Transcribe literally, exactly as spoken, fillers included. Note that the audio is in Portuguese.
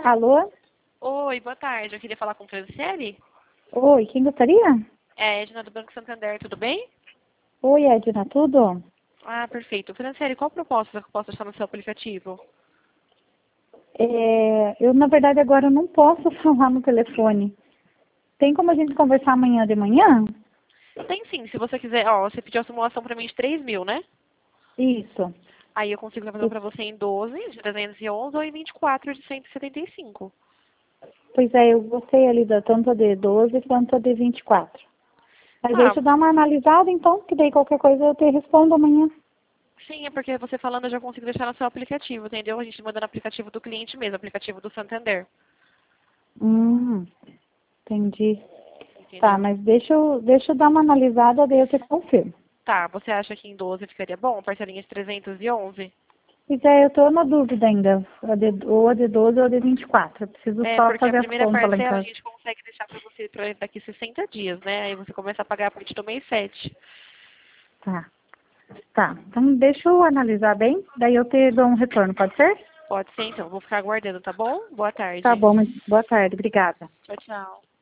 Alô? Oi, boa tarde. Eu queria falar com o Franciele. Oi, quem gostaria? É, Edna do Banco Santander, tudo bem? Oi, Edna, tudo? Ah, perfeito. Franciele, qual proposta que eu posso achar no seu aplicativo? É, eu, na verdade, agora não posso falar no telefone. Tem como a gente conversar amanhã de manhã? Tem sim, se você quiser. Ó, você pediu a simulação pra mim de três mil, né? Isso. Aí eu consigo fazer pra você em doze de trezentos e onze ou em vinte e quatro de cento e setenta e cinco. Pois é, eu gostei ali da tanto a de doze quanto a de vinte e quatro. Mas Ah, deixa eu dar uma analisada então, que daí qualquer coisa eu te respondo amanhã. sim, é porque você falando eu já consigo deixar no seu aplicativo, entendeu? A gente manda no aplicativo do cliente mesmo, aplicativo do Santander. Hum, entendi. Tá, Entendeu? mas deixa eu, deixa eu dar uma analisada, daí eu te confirmo. Tá, você acha que em doze ficaria bom? Parcelinha de trezentos e onze? Pois é, eu tô na dúvida ainda, a de, ou a de doze ou a de vinte e quatro. Eu preciso É, só porque a fazer as primeira contas lá em parcela a casa. gente consegue deixar para você pra daqui sessenta dias, né? Aí você começa a pagar a partir do mês sete. Tá. Tá, então deixa eu analisar bem, daí eu te dou um retorno, pode ser? Pode ser, então. Vou ficar aguardando, tá bom? Boa Tá tarde. bom, mas boa tarde, obrigada. Tchau, tchau.